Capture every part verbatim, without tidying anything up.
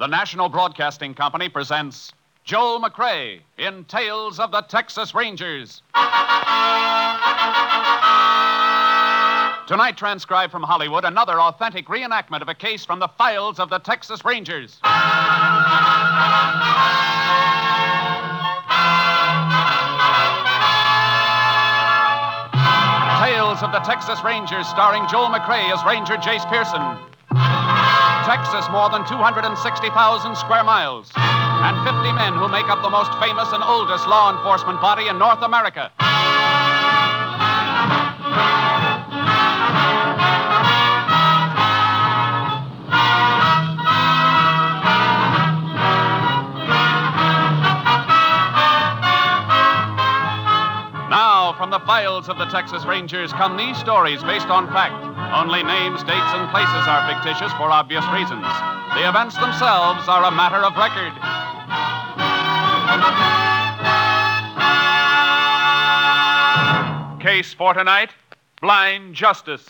The National Broadcasting Company presents Joel McCrea in Tales of the Texas Rangers. Tonight, transcribed from Hollywood, another authentic reenactment of a case from the files of the Texas Rangers. Tales of the Texas Rangers, starring Joel McCrea as Ranger Jace Pearson. Texas, more than two hundred sixty thousand square miles, and fifty men who make up the most famous and oldest law enforcement body in North America. Now, from the files of the Texas Rangers come these stories based on fact. Only names, dates, and places are fictitious for obvious reasons. The events themselves are a matter of record. Case for tonight, Blind Justice.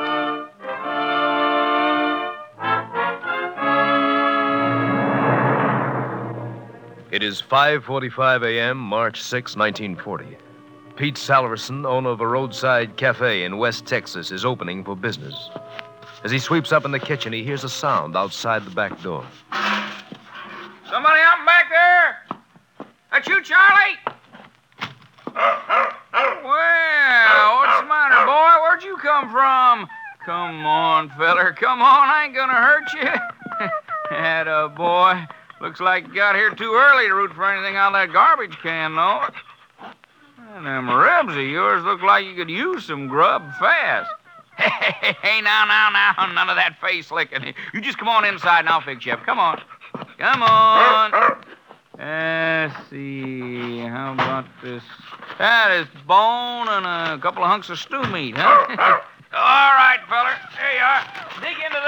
It is five forty-five a.m., March sixth, nineteen forty. Pete Salverson, owner of a roadside cafe in West Texas, is opening for business. As he sweeps up in the kitchen, he hears a sound outside the back door. Somebody out back there? That you, Charlie? Well, what's the matter, boy? Where'd you come from? Come on, feller. Come on. I ain't gonna hurt you. Atta boy. Looks like you got here too early to root for anything out of that garbage can, though. And them ribs of yours look like you could use some grub fast. Hey, hey, now, now, now, none of that face licking. You just come on inside and I'll fix you up. Come on. Come on. Let's see. How about this? That is bone and a couple of hunks of stew meat, huh? All right, feller. There you are. Dig into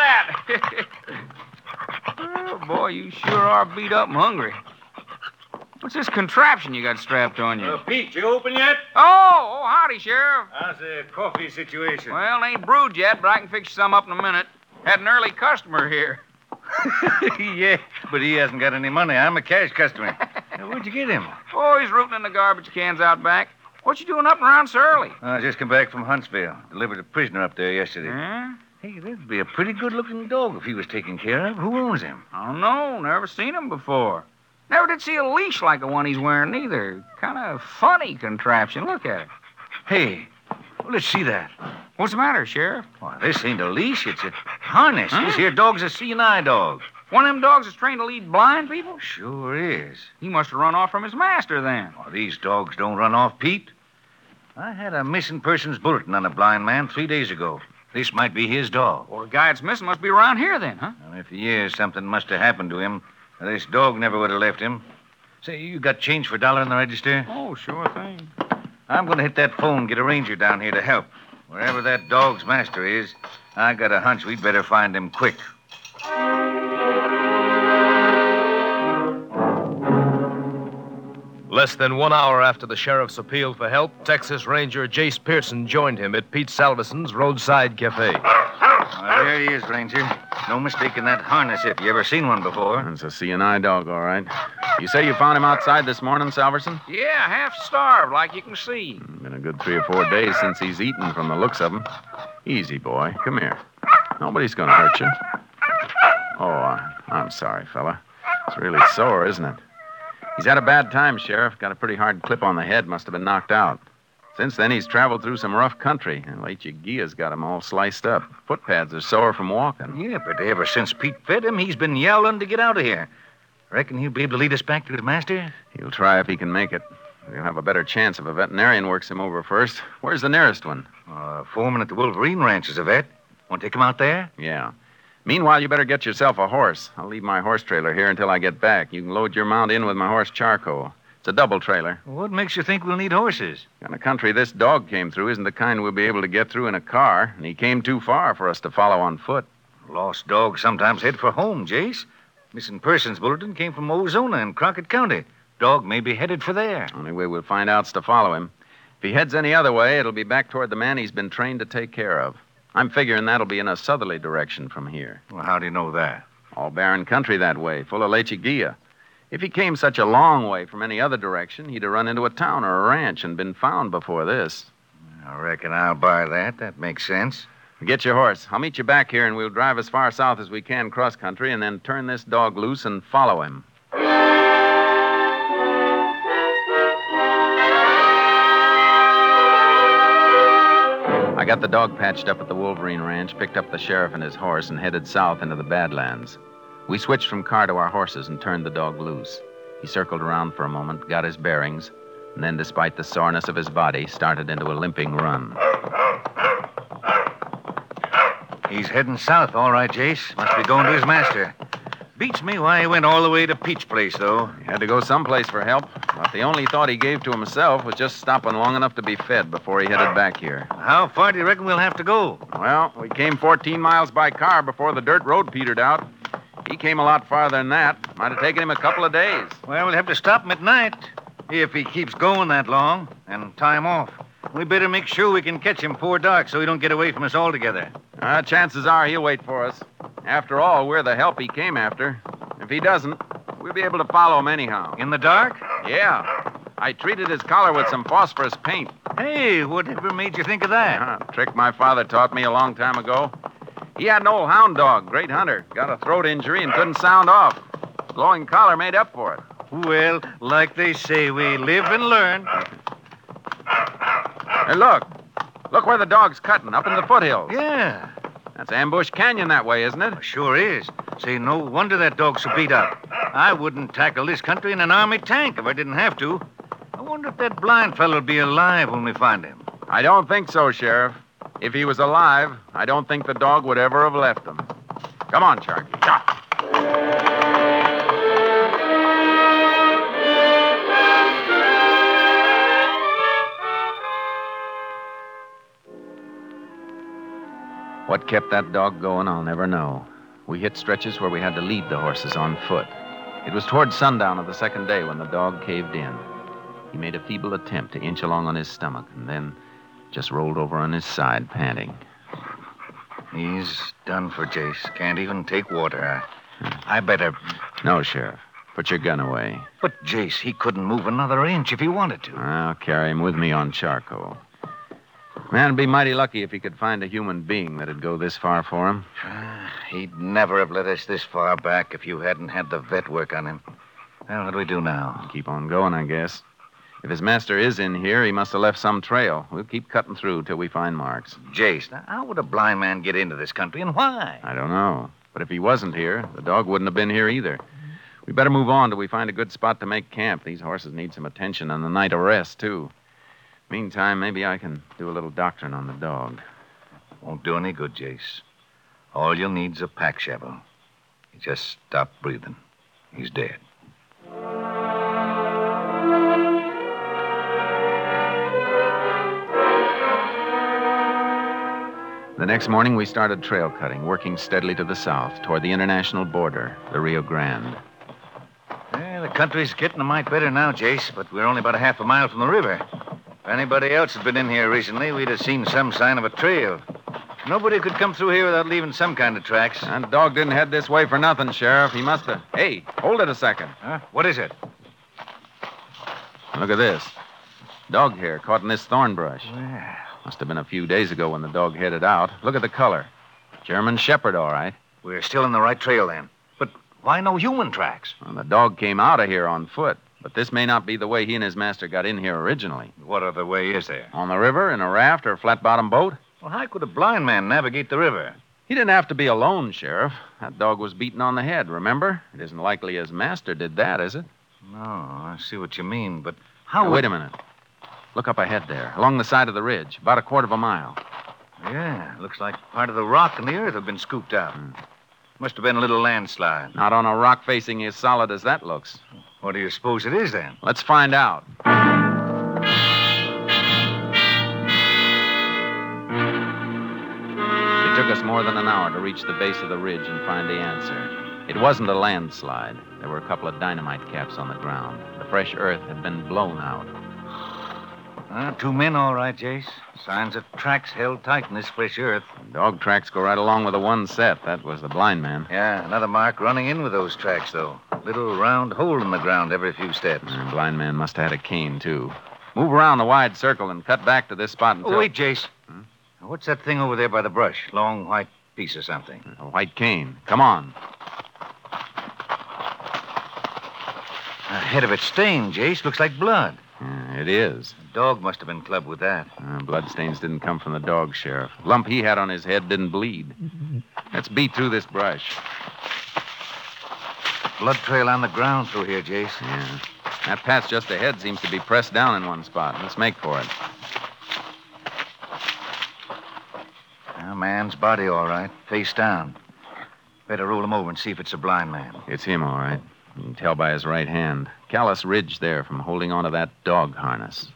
that. Oh, boy, you sure are beat up and hungry. What's this contraption you got strapped on you? Uh, Pete, you open yet? Oh, oh, howdy, Sheriff. How's the coffee situation? Well, it ain't brewed yet, but I can fix you some up in a minute. Had an early customer here. Yeah, but he hasn't got any money. I'm a cash customer. Now, where'd you get him? Oh, he's rooting in the garbage cans out back. What you doing up and around so early? I just come back from Huntsville. Delivered a prisoner up there yesterday. Huh? Hey, that'd be a pretty good-looking dog if he was taken care of. Who owns him? I don't know. Never seen him before. Never did see a leash like the one he's wearing, either. Kind of funny contraption. Look at it. Hey, well, let's see that. What's the matter, Sheriff? Why, this ain't a leash. It's a harness. Huh? This here dog's a seeing eye dog. One of them dogs is trained to lead blind people? Sure is. He must have run off from his master, then. Well, these dogs don't run off, Pete. I had a missing persons bulletin on a blind man three days ago. This might be his dog. Well, the guy that's missing must be around here, then, huh? Well, if he is, something must have happened to him. This dog never would have left him. Say, you got change for a dollar in the register? Oh, sure thing. I'm going to hit that phone and get a ranger down here to help. Wherever that dog's master is, I got a hunch we'd better find him quick. Less than one hour after the sheriff's appeal for help, Texas Ranger Jace Pearson joined him at Pete Salverson's roadside cafe. Well, there he is, Ranger. No mistaking that harness if you ever seen one before. It's a C and I dog, all right. You say you found him outside this morning, Salverson? Yeah, half starved, like you can see. Been a good three or four days since he's eaten from the looks of him. Easy, boy. Come here. Nobody's going to hurt you. Oh, uh, I'm sorry, fella. It's really sore, isn't it? He's had a bad time, Sheriff. Got a pretty hard clip on the head. Must have been knocked out. Since then, he's traveled through some rough country, and Lechuguia's got him all sliced up. Footpads are sore from walking. Yeah, but ever since Pete fed him, he's been yowling to get out of here. Reckon he'll be able to lead us back to his master? He'll try if he can make it. He'll have a better chance if a veterinarian works him over first. Where's the nearest one? Uh, foreman at the Wolverine Ranch is a vet. Want to take him out there? Yeah. Meanwhile, you better get yourself a horse. I'll leave my horse trailer here until I get back. You can load your mount in with my horse charcoal. It's a double trailer. What makes you think we'll need horses? And the country this dog came through isn't the kind we'll be able to get through in a car, and he came too far for us to follow on foot. Lost dogs sometimes head for home, Jace. Missing persons bulletin came from Ozona in Crockett County. Dog may be headed for there. Only way we'll find out's to follow him. If he heads any other way, it'll be back toward the man he's been trained to take care of. I'm figuring that'll be in a southerly direction from here. Well, how do you know that? All barren country that way, full of lechuguilla. If he came such a long way from any other direction, he'd have run into a town or a ranch and been found before this. I reckon I'll buy that. That makes sense. Get your horse. I'll meet you back here, and we'll drive as far south as we can cross country and then turn this dog loose and follow him. I got the dog patched up at the Wolverine Ranch, picked up the sheriff and his horse, and headed south into the Badlands. We switched from car to our horses and turned the dog loose. He circled around for a moment, got his bearings, and then, despite the soreness of his body, started into a limping run. He's heading south, all right, Jace. Must be going to his master. Beats me why he went all the way to Peach Place, though. He had to go someplace for help, but the only thought he gave to himself was just stopping long enough to be fed before he headed back here. How far do you reckon we'll have to go? Well, we came fourteen miles by car before the dirt road petered out. He came a lot farther than that. Might have taken him a couple of days. Well, we'll have to stop him at night, if he keeps going that long, and time off. We better make sure we can catch him before dark so he don't get away from us altogether. Uh, chances are he'll wait for us. After all, we're the help he came after. If he doesn't, we'll be able to follow him anyhow. In the dark? Yeah. I treated his collar with some phosphorus paint. Hey, whatever made you think of that? Uh, trick my father taught me a long time ago. He had an old hound dog, great hunter. Got a throat injury and couldn't sound off. Glowing collar made up for it. Well, like they say, we live and learn. Hey, look. Look where the dog's cutting, up in the foothills. Yeah. That's Ambush Canyon that way, isn't it? Sure is. Say, no wonder that dog's so beat up. I wouldn't tackle this country in an army tank if I didn't have to. I wonder if that blind fellow'll be alive when we find him. I don't think so, Sheriff. If he was alive, I don't think the dog would ever have left him. Come on, Sharky. What kept that dog going, I'll never know. We hit stretches where we had to lead the horses on foot. It was toward sundown of the second day when the dog caved in. He made a feeble attempt to inch along on his stomach and then just rolled over on his side, panting. He's done for, Jace. Can't even take water. I, I better... No, Sheriff. Put your gun away. But, Jace, he couldn't move another inch if he wanted to. I'll carry him with me on charcoal. Man'd be mighty lucky if he could find a human being that'd go this far for him. Uh, he'd never have led us this far back if you hadn't had the vet work on him. Well, what do we do now? Keep on going, I guess. If his master is in here, he must have left some trail. We'll keep cutting through till we find marks. Jace, now, how would a blind man get into this country and why? I don't know. But if he wasn't here, the dog wouldn't have been here either. We better move on till we find a good spot to make camp. These horses need some attention and a night of rest, too. Meantime, maybe I can do a little doctoring on the dog. Won't do any good, Jace. All you'll need's a pack shovel. He just stopped breathing. He's dead. The next morning, we started trail cutting, working steadily to the south, toward the international border, the Rio Grande. Yeah, the country's getting a mite better now, Jace, but we're only about a half a mile from the river. If anybody else had been in here recently, we'd have seen some sign of a trail. Nobody could come through here without leaving some kind of tracks. That dog didn't head this way for nothing, Sheriff. He must have... Hey, hold it a second. Huh? What is it? Look at this. Dog hair caught in this thorn brush. Well... Must have been a few days ago when the dog headed out. Look at the color. German Shepherd, all right. We're still in the right trail, then. But why no human tracks? Well, the dog came out of here on foot, but this may not be the way he and his master got in here originally. What other way is there? On the river, in a raft, or a flat-bottom boat? Well, how could a blind man navigate the river? He didn't have to be alone, Sheriff. That dog was beaten on the head, remember? It isn't likely his master did that, is it? No, I see what you mean, but how... Now, would... wait a minute. Look up ahead there, along the side of the ridge, about a quarter of a mile. Yeah, looks like part of the rock and the earth have been scooped out. Hmm. Must have been a little landslide. Not on a rock facing as solid as that looks. What do you suppose it is, then? Let's find out. It took us more than an hour to reach the base of the ridge and find the answer. It wasn't a landslide. There were a couple of dynamite caps on the ground. The fresh earth had been blown out. Uh, two men, all right, Jace. Signs of tracks held tight in this fresh earth. Dog tracks go right along with the one set. That was the blind man. Yeah, another mark running in with those tracks, though. Little round hole in the ground every few steps. The blind man must have had a cane, too. Move around the wide circle and cut back to this spot until... Oh, wait, Jace. Hmm? What's that thing over there by the brush? Long white piece or something. A white cane. Come on. The head of it's stained, Jace. Looks like blood. Yeah, it is. The dog must have been clubbed with that. Uh, bloodstains didn't come from the dog, Sheriff. Lump he had on his head didn't bleed. Let's beat through this brush. Blood trail on the ground through here, Jace. Yeah. That patch just ahead seems to be pressed down in one spot. Let's make for it. A man's body, all right. Face down. Better roll him over and see if it's a blind man. It's him, all right. You can tell by his right hand. Callous ridge there from holding onto that dog harness.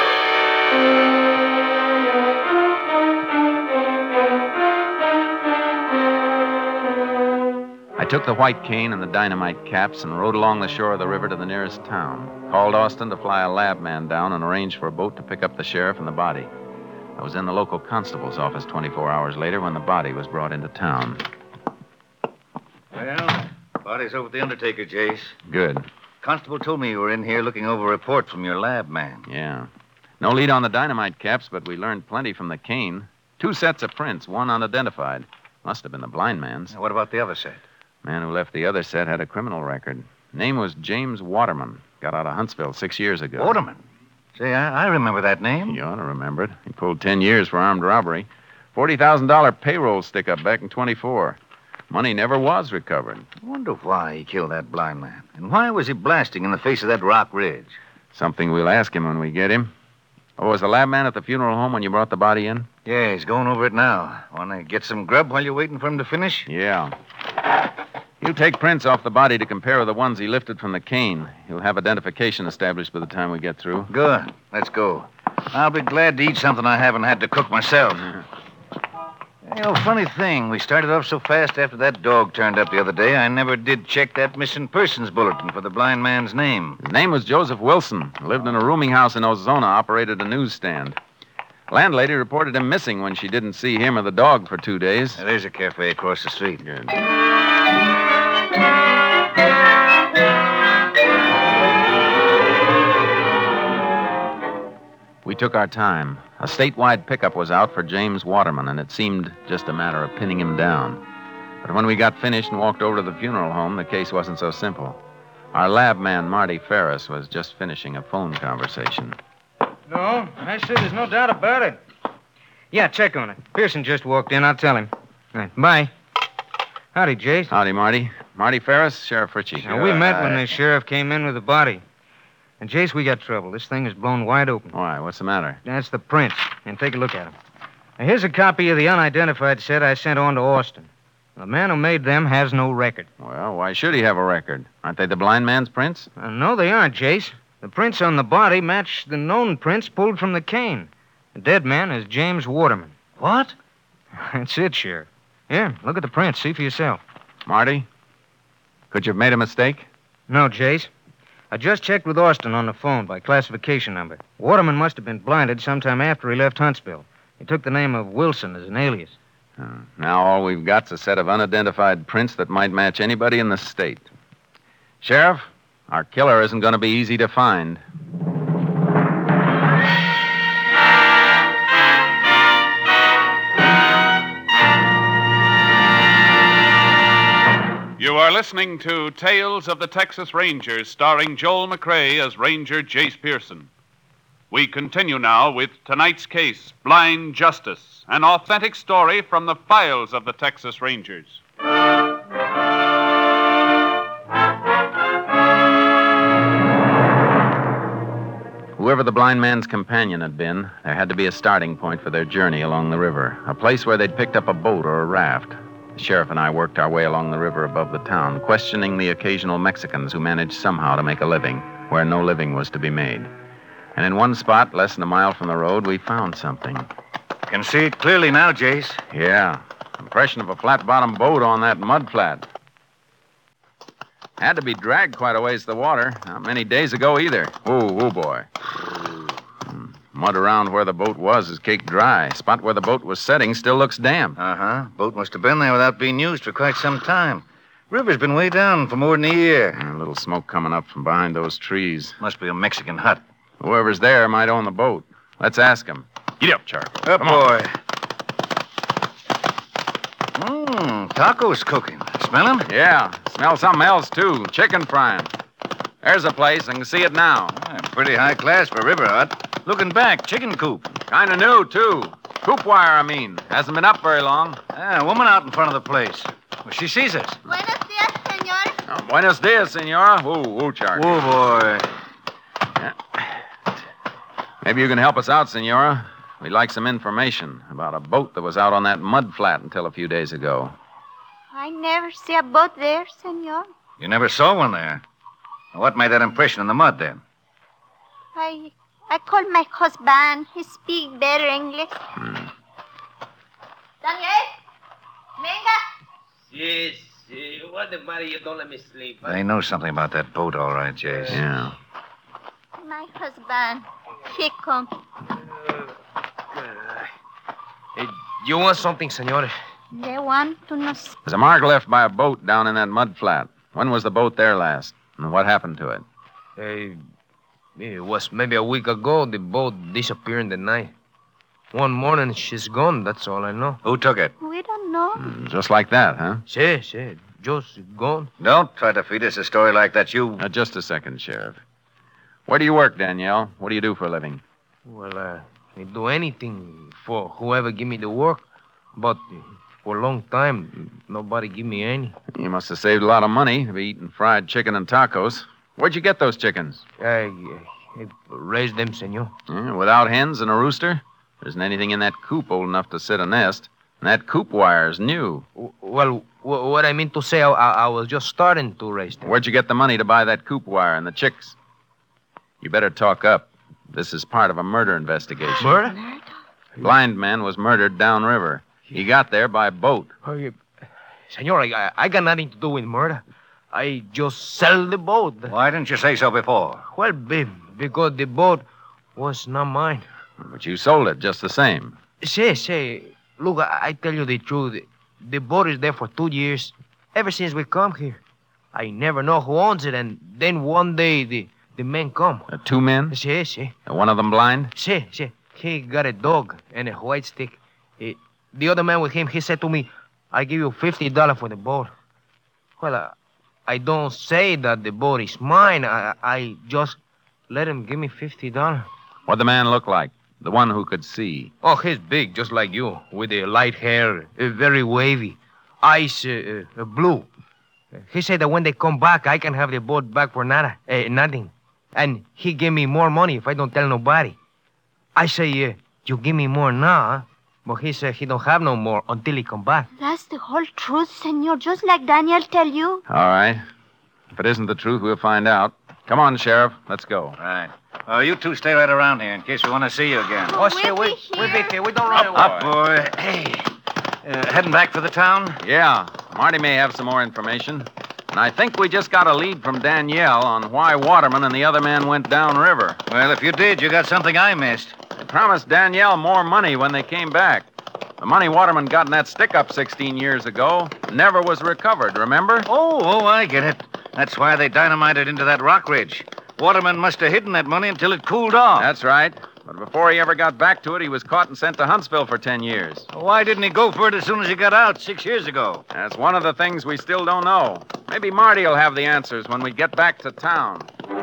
I took the white cane and the dynamite caps and rode along the shore of the river to the nearest town. Called Austin to fly a lab man down and arrange for a boat to pick up the sheriff and the body. I was in the local constable's office twenty-four hours later when the body was brought into town. Well, body's over at the undertaker, Jace. Good. Constable told me you were in here looking over a report from your lab man. Yeah. No lead on the dynamite caps, but we learned plenty from the cane. Two sets of prints, one unidentified. Must have been the blind man's. Now, what about the other set? Man who left the other set had a criminal record. Name was James Waterman. Got out of Huntsville six years ago. Waterman? Say, I, I remember that name. You ought to remember it. He pulled ten years for armed robbery. forty thousand dollars payroll stick-up back in twenty-four. Money never was recovered. I wonder why he killed that blind man. And why was he blasting in the face of that rock ridge? Something we'll ask him when we get him. Oh, was the lab man at the funeral home when you brought the body in? Yeah, he's going over it now. Want to get some grub while you're waiting for him to finish? Yeah. He'll take prints off the body to compare with the ones he lifted from the cane. He'll have identification established by the time we get through. Good. Let's go. I'll be glad to eat something I haven't had to cook myself. You know, funny thing, we started off so fast after that dog turned up the other day, I never did check that missing persons bulletin for the blind man's name. His name was Joseph Wilson. Lived in a rooming house in Ozona, operated a newsstand. Landlady reported him missing when she didn't see him or the dog for two days. There's a cafe across the street. Good. We took our time. A statewide pickup was out for James Waterman, and it seemed just a matter of pinning him down. But when we got finished and walked over to the funeral home, the case wasn't so simple. Our lab man, Marty Ferris, was just finishing a phone conversation. No, I said there's no doubt about it. Yeah, check on it. Pearson just walked in. I'll tell him. All right, bye. Howdy, Jace. Howdy, Marty. Marty Ferris, Sheriff Ritchie. Now, we met when the sheriff came in with the body. And, Jace, we got trouble. This thing is blown wide open. Why? What's the matter? That's the prints. And take a look at them. Now, here's a copy of the unidentified set I sent on to Austin. The man who made them has no record. Well, why should he have a record? Aren't they the blind man's prints? Uh, no, they aren't, Jace. The prints on the body match the known prints pulled from the cane. The dead man is James Waterman. What? That's it, Sheriff. Here, look at the prints. See for yourself. Marty, could you have made a mistake? No, Jace. I just checked with Austin on the phone by classification number. Waterman must have been blinded sometime after he left Huntsville. He took the name of Wilson as an alias. Uh, now all we've got's a set of unidentified prints that might match anybody in the state. Sheriff, our killer isn't going to be easy to find. You are listening to Tales of the Texas Rangers, starring Joel McCrea as Ranger Jace Pearson. We continue now with tonight's case, Blind Justice, an authentic story from the files of the Texas Rangers. Whoever the blind man's companion had been, there had to be a starting point for their journey along the river, a place where they'd picked up a boat or a raft. The sheriff and I worked our way along the river above the town, questioning the occasional Mexicans who managed somehow to make a living where no living was to be made. And in one spot, less than a mile from the road, we found something. Can see it clearly now, Jace. Yeah. Impression of a flat-bottomed boat on that mud flat. Had to be dragged quite a ways to the water. Not many days ago either. Whoa, whoa, boy. Mud around where the boat was is caked dry. Spot where the boat was setting still looks damp. Uh-huh. Boat must have been there without being used for quite some time. River's been way down for more than a year. A little smoke coming up from behind those trees. Must be a Mexican hut. Whoever's there might own the boat. Let's ask him. Get up, Charcoal. Up, Come on. boy. Mmm, tacos cooking. Smell 'em? Yeah, smell something else, too. Chicken frying. There's a place. I can see it now. Ah, pretty high class for River Hut. Looking back, chicken coop. Kind of new, too. Coop wire, I mean. Hasn't been up very long. Ah, a woman out in front of the place. Well, she sees us. Buenos dias, señor. Oh, buenos dias, senora. Ooh, ooh, Charcoal. Oh, boy. Maybe you can help us out, senora. We'd like some information about a boat that was out on that mud flat until a few days ago. I never see a boat there, señor. You never saw one there. What made that impression in the mud, then? I I called my husband. He speak better English. Hmm. Daniel? Venga. Yes. Uh, what the matter? You don't let me sleep. Huh? They know something about that boat, all right, Jace. Yeah. My husband. He come. Hey, you want something, senor? They want to know. There's a mark left by a boat down in that mud flat. When was the boat there last? And what happened to it? Hey, it was maybe a week ago. The boat disappeared in the night. One morning, she's gone. That's all I know. Who took it? We don't know. Hmm, just like that, huh? Sí, sí. Just gone. Don't try to feed us a story like that. You... Uh, just a second, Sheriff. Where do you work, Danielle? What do you do for a living? Well, uh, I do anything for whoever give me the work. But uh, for a long time, nobody give me any. You must have saved a lot of money to be eating fried chicken and tacos. Where'd you get those chickens? I, I raised them, senor. Yeah, without hens and a rooster? There isn't anything in that coop old enough to sit a nest. And that coop wire's new. W- Well, w- what I mean to say, I, I was just starting to raise them. Where'd you get the money to buy that coop wire and the chicks? You better talk up. This is part of a murder investigation. Murder? Blind man was murdered downriver. He got there by boat. Oh, you... Senor, I, I got nothing to do with murder. I just sell the boat. Why didn't you say so before? Well, be, because the boat was not mine. But you sold it just the same. Say, say, look, I, I tell you the truth. The boat is there for two years, ever since we come here. I never know who owns it, and then one day the, the men come. Uh, two men? See, see, Uh, one of them blind? see, see. He got a dog and a white stick. Eh, the other man with him, he said to me, I give you fifty dollars for the boat. Well, uh, I don't say that the boat is mine. I, I just let him give me fifty dollars. What'd the man look like? The one who could see. Oh, he's big, just like you, with the light hair, uh, very wavy, eyes uh, uh, blue. He said that when they come back, I can have the boat back for nada, uh, nothing. And he give me more money if I don't tell nobody. I say, uh, you give me more now, huh? But he said he don't have no more until he come back. That's the whole truth, senor, just like Daniel tell you. All right. If it isn't the truth, we'll find out. Come on, Sheriff. Let's go. Right. Uh, you two stay right around here in case we want to see you again. Oh, We'll shit, we, be we here. be here. We don't run away. Up, boy. Hey. Uh, heading back for the town? Yeah, Marty may have some more information. And I think we just got a lead from Danielle on why Waterman and the other man went downriver. Well, if you did, you got something I missed. They promised Danielle more money when they came back. The money Waterman got in that stick-up sixteen years ago never was recovered, remember? Oh, oh, I get it. That's why they dynamited into that rock ridge. Waterman must have hidden that money until it cooled off. That's right. But before he ever got back to it, he was caught and sent to Huntsville for ten years. Why didn't he go for it as soon as he got out six years ago? That's one of the things we still don't know. Maybe Marty will have the answers when we get back to town.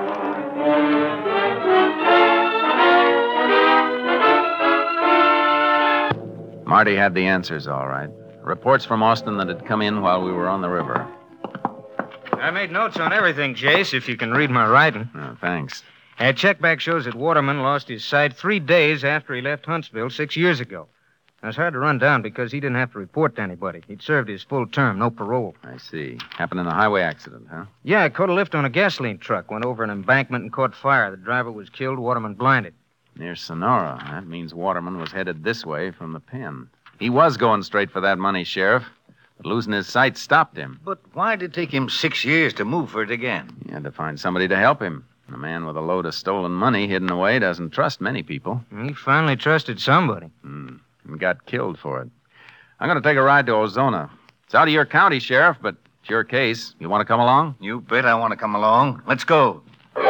Marty had the answers, all right. Reports from Austin that had come in while we were on the river. I made notes on everything, Jace, if you can read my writing. Oh, thanks. A checkback shows that Waterman lost his sight three days after he left Huntsville six years ago. Now, it's hard to run down because he didn't have to report to anybody. He'd served his full term, no parole. I see. Happened in a highway accident, huh? Yeah, I caught a lift on a gasoline truck, went over an embankment and caught fire. The driver was killed, Waterman blinded. Near Sonora. That means Waterman was headed this way from the pen. He was going straight for that money, Sheriff. But losing his sight stopped him. But why did it take him six years to move for it again? He had to find somebody to help him. A man with a load of stolen money hidden away doesn't trust many people. He finally trusted somebody. Hmm. And got killed for it. I'm going to take a ride to Ozona. It's out of your county, Sheriff, but it's your case. You want to come along? You bet I want to come along. Let's go.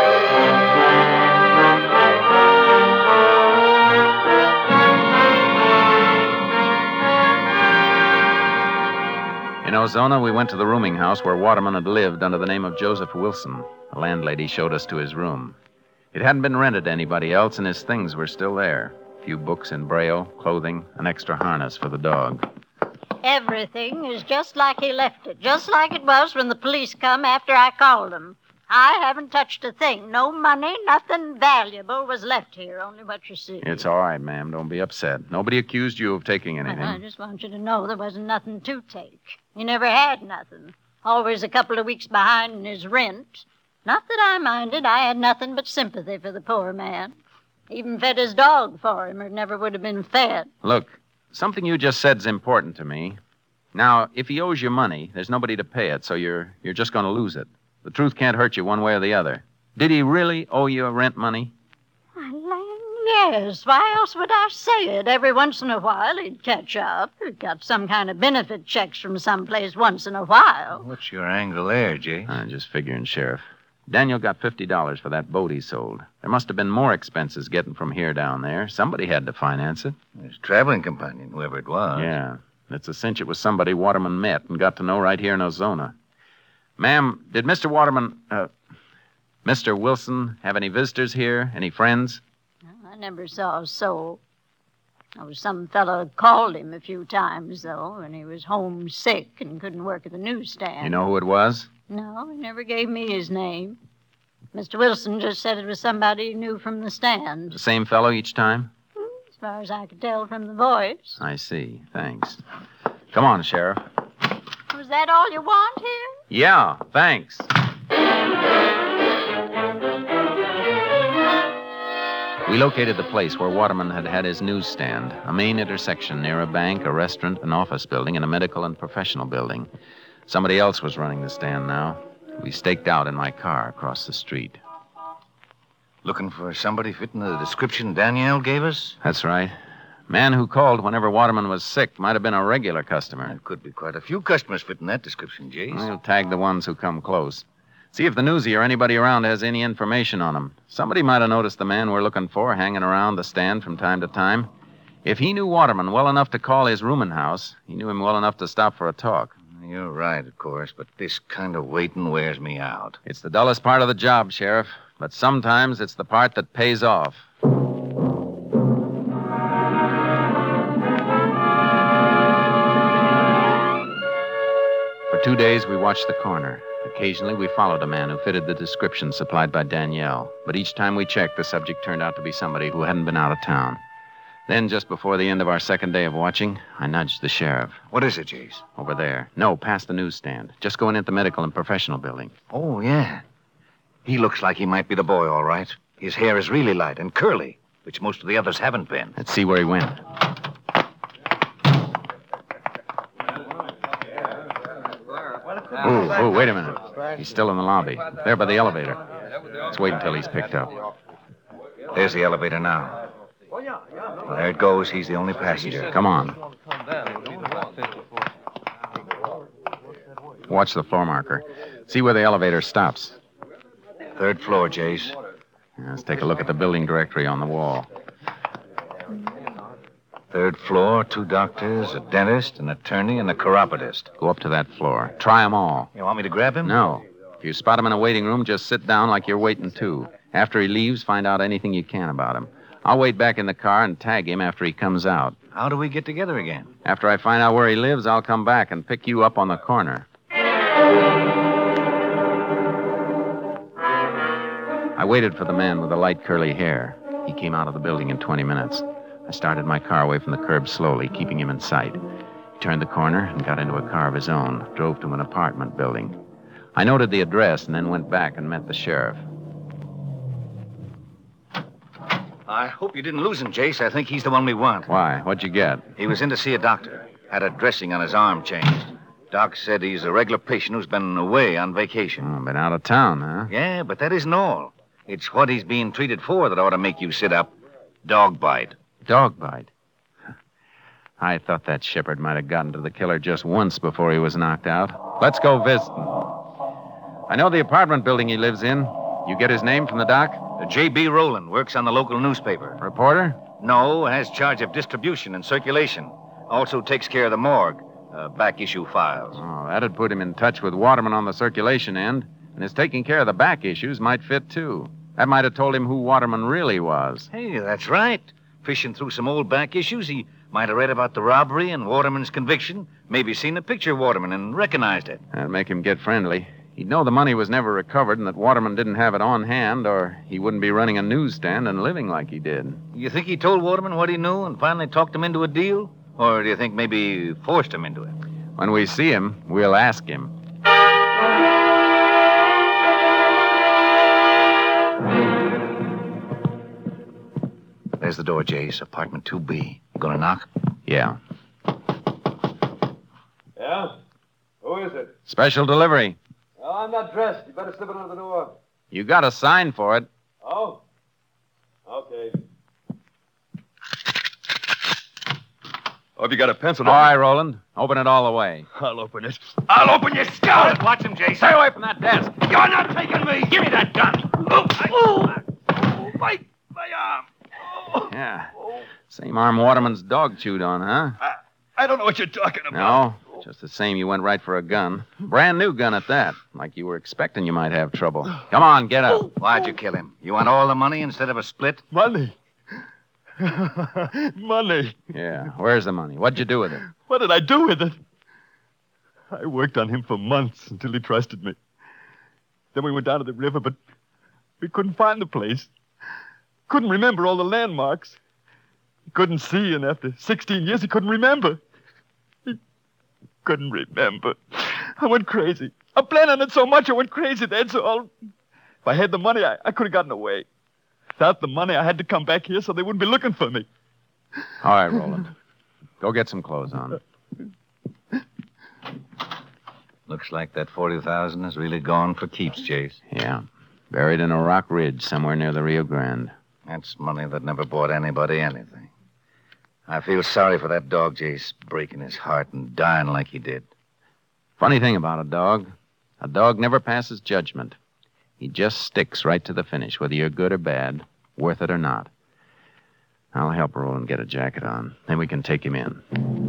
In Ozona, we went to the rooming house where Waterman had lived under the name of Joseph Wilson. The landlady showed us to his room. It hadn't been rented to anybody else, and his things were still there. A few books in Braille, clothing, an extra harness for the dog. Everything is just like he left it, just like it was when the police come after I called them. I haven't touched a thing. No money, nothing valuable was left here, only what you see. It's all right, ma'am. Don't be upset. Nobody accused you of taking anything. I just want you to know there wasn't nothing to take. He never had nothing. Always a couple of weeks behind in his rent. Not that I minded. I had nothing but sympathy for the poor man. Even fed his dog for him, or it never would have been fed. Look, something you just said's important to me. Now, if he owes you money, there's nobody to pay it, so you're you're just going to lose it. The truth can't hurt you one way or the other. Did he really owe you rent money? Yes, why else would I say it? Every once in a while he'd catch up. He'd got some kind of benefit checks from someplace once in a while. What's your angle there, Jay? I'm just figuring, Sheriff. Daniel got fifty dollars for that boat he sold. There must have been more expenses getting from here down there. Somebody had to finance it. His traveling companion, whoever it was. Yeah. It's a cinch it was somebody Waterman met and got to know right here in Ozona. Ma'am, did Mister Waterman, uh, Mister Wilson have any visitors here? Any friends? I never saw a soul. There was some fellow called him a few times, though, when he was homesick and couldn't work at the newsstand. You know who it was? No, he never gave me his name. Mister Wilson just said it was somebody he knew from the stand. The same fellow each time? As far as I could tell from the voice. I see. Thanks. Come on, Sheriff. Was that all you want here? Yeah, thanks. We located the place where Waterman had had his newsstand, a main intersection near a bank, a restaurant, an office building, and a medical and professional building. Somebody else was running the stand now. We staked out in my car across the street. Looking for somebody fitting the description Danielle gave us? That's right. Man who called whenever Waterman was sick might have been a regular customer. There could be quite a few customers fitting that description, Jace. We'll tag the ones who come close. See if the newsie or anybody around has any information on him. Somebody might have noticed the man we're looking for hanging around the stand from time to time. If he knew Waterman well enough to call his rooming house, he knew him well enough to stop for a talk. You're right, of course, but this kind of waiting wears me out. It's the dullest part of the job, Sheriff, but sometimes it's the part that pays off. For two days, we watched the corner. Occasionally, we followed a man who fitted the description supplied by Danielle. But each time we checked, the subject turned out to be somebody who hadn't been out of town. Then, just before the end of our second day of watching, I nudged the sheriff. What is it, Jace? Over there. No, past the newsstand. Just going into the medical and professional building. Oh, yeah. He looks like he might be the boy, all right. His hair is really light and curly, which most of the others haven't been. Let's see where he went. Oh, oh, wait a minute. He's still in the lobby. There by the elevator. Let's wait until he's picked up. There's the elevator now. Well, there it goes. He's the only passenger. Come on. Watch the floor marker. See where the elevator stops. Third floor, Jace. Let's take a look at the building directory on the wall. Third floor, two doctors, a dentist, an attorney, and a chiropodist. Go up to that floor. Try 'em all. You want me to grab him? No. If you spot him in a waiting room, just sit down like you're waiting too. After he leaves, find out anything you can about him. I'll wait back in the car and tag him after he comes out. How do we get together again? After I find out where he lives, I'll come back and pick you up on the corner. I waited for the man with the light curly hair. He came out of the building in twenty minutes. I started my car away from the curb slowly, keeping him in sight. He turned the corner and got into a car of his own, drove to an apartment building. I noted the address and then went back and met the sheriff. I hope you didn't lose him, Jace. I think he's the one we want. Why? What'd you get? He was in to see a doctor. Had a dressing on his arm changed. Doc said he's a regular patient who's been away on vacation. Oh, been out of town, huh? Yeah, but that isn't all. It's what he's being treated for that ought to make you sit up. Dog bite. Dog bite? I thought that shepherd might have gotten to the killer just once before he was knocked out. Let's go visit him. I know the apartment building he lives in. You get his name from the doc? Uh, J B. Rowland works on the local newspaper. Reporter? No, has charge of distribution and circulation. Also takes care of the morgue, uh, back issue files. Oh, that'd put him in touch with Waterman on the circulation end. And his taking care of the back issues might fit, too. That might have told him who Waterman really was. Hey, that's right. Fishing through some old back issues, he might have read about the robbery and Waterman's conviction. Maybe seen a picture of Waterman and recognized it. That'd make him get friendly. He'd know the money was never recovered and that Waterman didn't have it on hand, or he wouldn't be running a newsstand and living like he did. You think he told Waterman what he knew and finally talked him into a deal? Or do you think maybe he forced him into it? When we see him, we'll ask him. There's the door, Jace. Apartment two B. You gonna knock? Yeah. Yeah? Who is it? Special delivery. Oh, I'm not dressed. You better slip it under the door. You got a sign for it. Oh? Okay. Oh, have you got a pencil? All right, Roland. Open it all the way. I'll open it. I'll open your skull! Watch him, Jace. Stay away from that desk. You're not taking me! Give me that gun! Oh, I, oh, my, my arm. Oh. Yeah. Same arm Waterman's dog chewed on, huh? I, I don't know what you're talking about. No, just the same you went right for a gun. Brand new gun at that. Like you were expecting you might have trouble. Come on, get up. Why'd you kill him? You want all the money instead of a split? Money. Money. Yeah, where's the money? What'd you do with it? What did I do with it? I worked on him for months until he trusted me. Then we went down to the river, but we couldn't find the place. Couldn't remember all the landmarks. He couldn't see, and after sixteen years, he couldn't remember. He couldn't remember. I went crazy. I planned on it so much, I went crazy, that's all. If I had the money, I, I could have gotten away. Without the money, I had to come back here so they wouldn't be looking for me. All right, Roland. Go get some clothes on. Looks like that forty thousand is really gone for keeps, Jace. Yeah. Buried in a rock ridge somewhere near the Rio Grande. That's money that never bought anybody anything. I feel sorry for that dog, Jace, breaking his heart and dying like he did. Funny thing about a dog, a dog never passes judgment. He just sticks right to the finish, whether you're good or bad, worth it or not. I'll help Roland get a jacket on. Then we can take him in.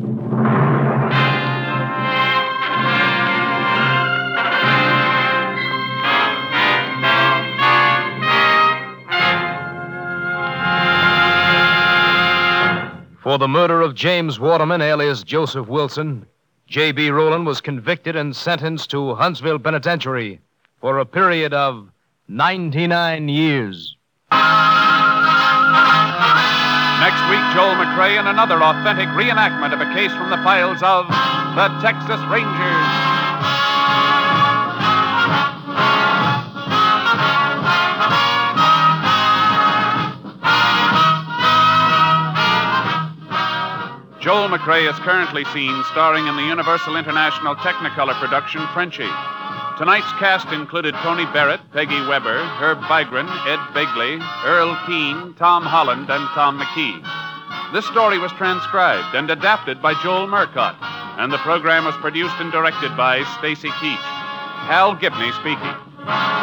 For the murder of James Waterman, alias Joseph Wilson, J B. Rowland was convicted and sentenced to Huntsville Penitentiary for a period of ninety-nine years. Next week, Joel McCrea in another authentic reenactment of a case from the files of the Texas Rangers. Joel McCrea is currently seen starring in the Universal International Technicolor production Frenchie. Tonight's cast included Tony Barrett, Peggy Weber, Herb Vigran, Ed Begley, Earl Keane, Tom Holland, and Tom McKee. This story was transcribed and adapted by Joel Murcott, and the program was produced and directed by Stacy Keach. Hal Gibney speaking.